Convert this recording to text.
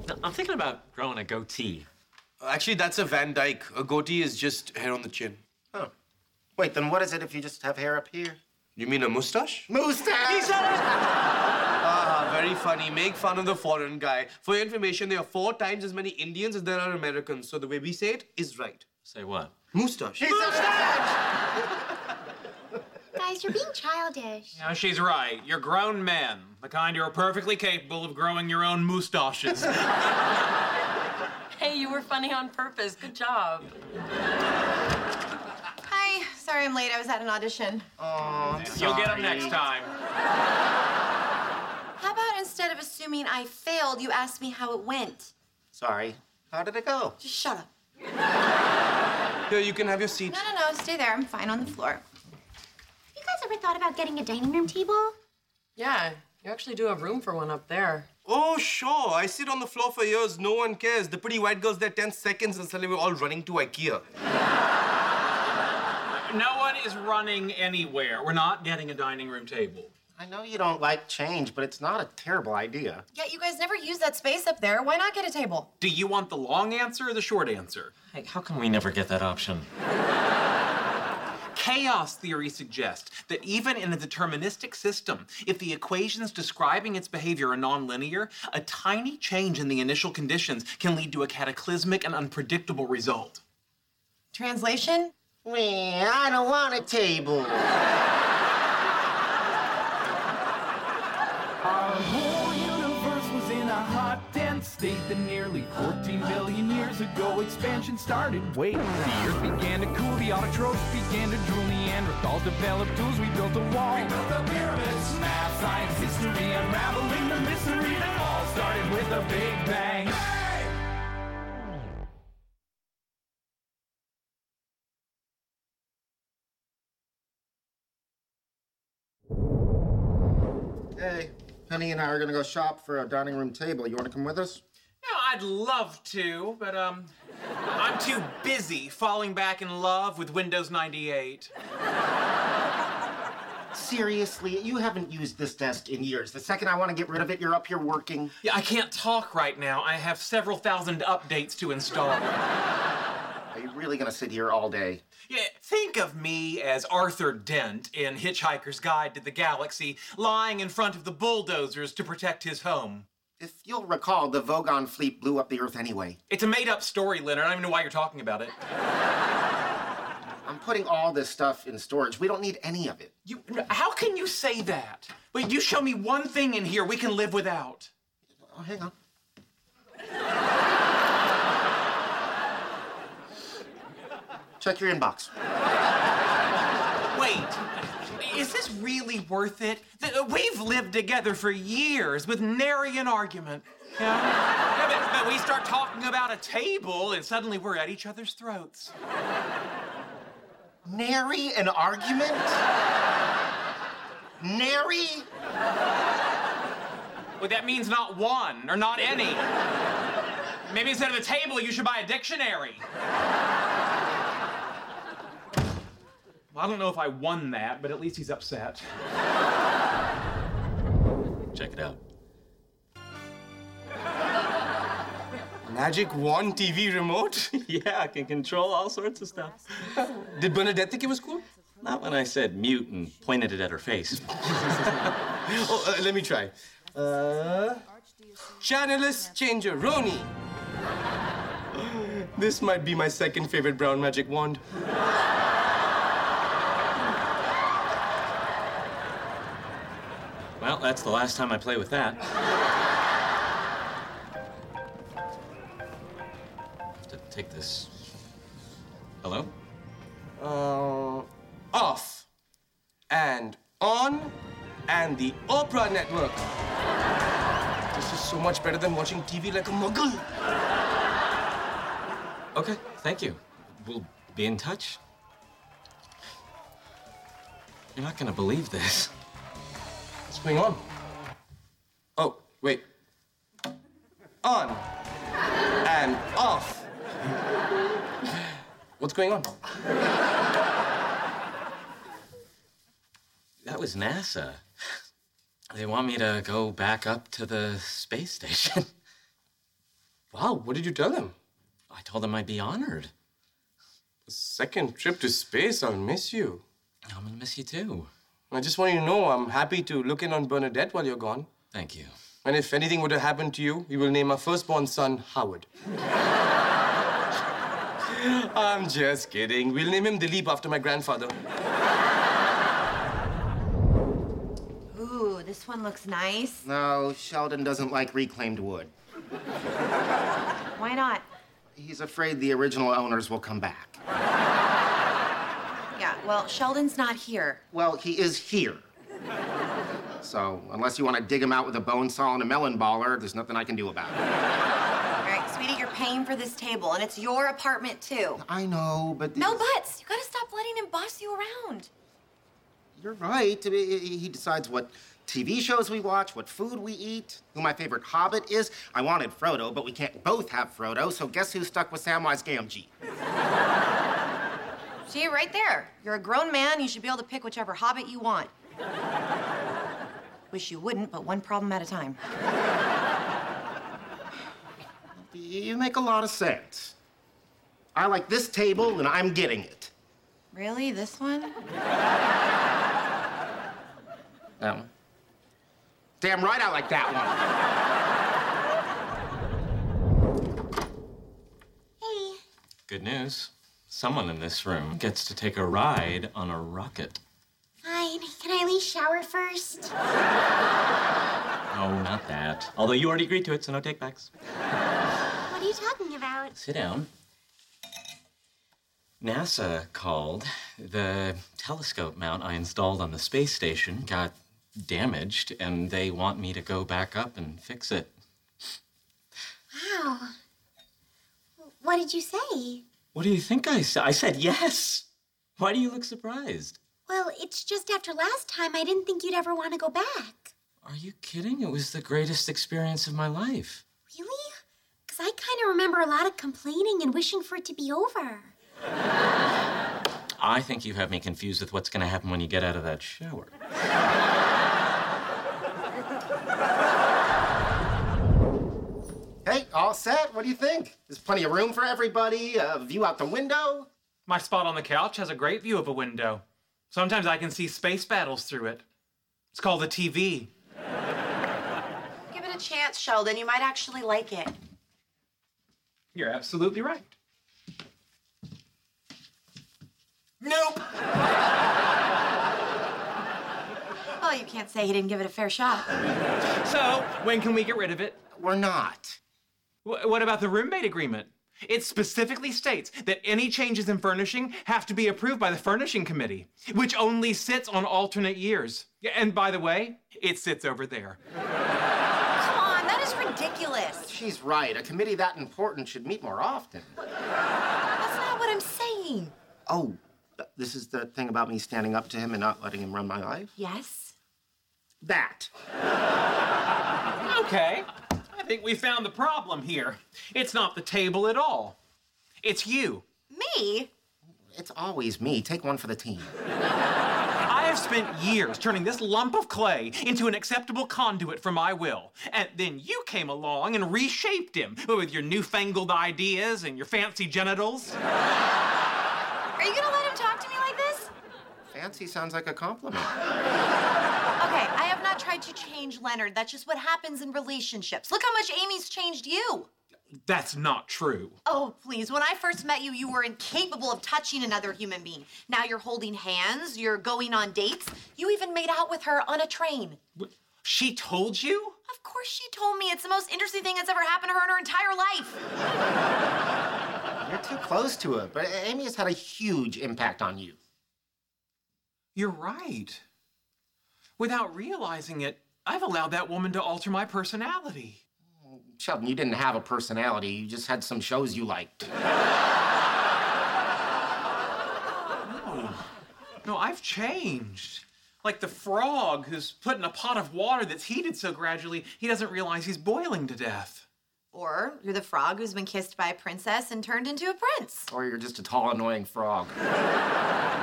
No, I'm thinking about growing a goatee. Actually, that's a Van Dyke. A goatee is just hair on the chin. Oh. Wait, then what is it if you just have hair up here? You mean a mustache? Mustache! He said it! Very funny. Make fun of the foreign guy. For your information, there are 4 times as many Indians as there are Americans. So the way we say it is right. Say what? Mustache. Guys, you're being childish. Yeah, she's right. You're grown men, the kind who are perfectly capable of growing your own mustaches. Hey, you were funny on purpose. Good job. Hi. Sorry I'm late. I was at an audition. Oh, You'll get them next time. How about instead of assuming I failed, you asked me how it went? Sorry. How did it go? Just shut up. Here, you can have your seat. No. Stay there. I'm fine on the floor. Have you guys ever thought about getting a dining room table? Yeah, you actually do have room for one up there. Oh, sure. I sit on the floor for years. No one cares. The pretty white girl's there 10 seconds and suddenly we're all running to IKEA. No one is running anywhere. We're not getting a dining room table. I know you don't like change, but it's not a terrible idea. Yeah, you guys never use that space up there. Why not get a table? Do you want the long answer or the short answer? Hey, how come we never get that option? Chaos theory suggests that even in a deterministic system, if the equations describing its behavior are nonlinear, a tiny change in the initial conditions can lead to a cataclysmic and unpredictable result. Translation? I don't want a table. Our whole universe was in a hot, dense state that nearly 14 billion years ago expansion started. Wait, the earth began to cool, the autotrophs began to drool, Neanderthals developed tools, we built a wall. We built the pyramids, math, science, history, unraveling the mystery that all started with a big bang. Hey, Penny and I are gonna go shop for a dining room table. You wanna come with us? Yeah, I'd love to, but I'm too busy falling back in love with Windows 98. Seriously, you haven't used this desk in years. The second I want to get rid of it, you're up here working. Yeah, I can't talk right now. I have several thousand updates to install. Are you really gonna sit here all day? Yeah, think of me as Arthur Dent in Hitchhiker's Guide to the Galaxy, lying in front of the bulldozers to protect his home. If you'll recall, the Vogon fleet blew up the Earth anyway. It's a made-up story, Leonard. I don't even know why you're talking about it. I'm putting all this stuff in storage. We don't need any of it. How can you say that? Wait, you show me one thing in here we can live without. Oh, hang on. Check your inbox. Wait, is this really worth it? We've lived together for years with nary an argument. Yeah, but we start talking about a table and suddenly we're at each other's throats. Nary an argument? Nary? Well, that means not one or not any. Maybe instead of a table, you should buy a dictionary. Well, I don't know if I won that, but at least he's upset. Check it out. Magic wand TV remote? Yeah, I can control all sorts of stuff. Did Bernadette think it was cool? Not when I said mute and pointed it at her face. Let me try. Channelist changer, Roni. This might be my second favorite brown magic wand. Well, that's the last time I play with that. Have to take this. Hello? Off. And on. And the Oprah Network. This is so much better than watching TV like a muggle. Okay, thank you. We'll be in touch. You're not gonna believe this. What's going on? Oh, wait. On. And off. What's going on? That was NASA. They want me to go back up to the space station. Wow, what did you tell them? I told them I'd be honored. The second trip to space, I'll miss you. I'm gonna miss you too. I just want you to know I'm happy to look in on Bernadette while you're gone. Thank you. And if anything were to happen to you, we will name our firstborn son Howard. I'm just kidding. We'll name him Dilip after my grandfather. Ooh, this one looks nice. No, Sheldon doesn't like reclaimed wood. Why not? He's afraid the original owners will come back. Yeah, well, Sheldon's not here. Well, he is here. So, unless you want to dig him out with a bone saw and a melon baller, there's nothing I can do about it. All right, sweetie, you're paying for this table, and it's your apartment, too. I know, but... No buts. You gotta stop letting him boss you around. You're right. He decides what TV shows we watch, what food we eat, who my favorite hobbit is. I wanted Frodo, but we can't both have Frodo, so guess who's stuck with Samwise Gamgee? See, right there. You're a grown man. You should be able to pick whichever hobbit you want. Wish you wouldn't, but one problem at a time. You make a lot of sense. I like this table, and I'm getting it. Really? This one? That one? Damn right I like that one. Hey. Good news. Someone in this room gets to take a ride on a rocket. Fine. Can I at least shower first? No, not that. Although you already agreed to it, so no takebacks. What are you talking about? Sit down. NASA called. The telescope mount I installed on the space station got damaged, and they want me to go back up and fix it. Wow. What did you say? What do you think I said? I said yes. Why do you look surprised? Well, it's just after last time I didn't think you'd ever want to go back. Are you kidding? It was the greatest experience of my life. Really? Because I kind of remember a lot of complaining and wishing for it to be over. I think you have me confused with what's going to happen when you get out of that shower. Hey, all set? What do you think? There's plenty of room for everybody, a view out the window. My spot on the couch has a great view of a window. Sometimes I can see space battles through it. It's called a TV. Give it a chance, Sheldon. You might actually like it. You're absolutely right. Nope. Well, you can't say he didn't give it a fair shot. So, when can we get rid of it? We're not. What about the roommate agreement? It specifically states that any changes in furnishing have to be approved by the furnishing committee, which only sits on alternate years. And by the way, it sits over there. Come on, that is ridiculous. She's right. A committee that important should meet more often. That's not what I'm saying. Oh, this is the thing about me standing up to him and not letting him run my life? Yes? That. Okay. I think we found the problem here. It's not the table at all. It's you. Me? It's always me. Take one for the team. I have spent years turning this lump of clay into an acceptable conduit for my will. And then you came along and reshaped him with your newfangled ideas and your fancy genitals. Are you gonna let him talk to me like this? Fancy sounds like a compliment. Okay, I have not tried to change Leonard. That's just what happens in relationships. Look how much Amy's changed you. That's not true. Oh, please. When I first met you, you were incapable of touching another human being. Now you're holding hands, you're going on dates. You even made out with her on a train. She told you? Of course she told me. It's the most interesting thing that's ever happened to her in her entire life. You're too close to her, but Amy has had a huge impact on you. You're right. Without realizing it, I've allowed that woman to alter my personality. Sheldon, you didn't have a personality. You just had some shows you liked. No, I've changed. Like the frog who's put in a pot of water that's heated so gradually he doesn't realize he's boiling to death. Or you're the frog who's been kissed by a princess and turned into a prince. Or you're just a tall, annoying frog.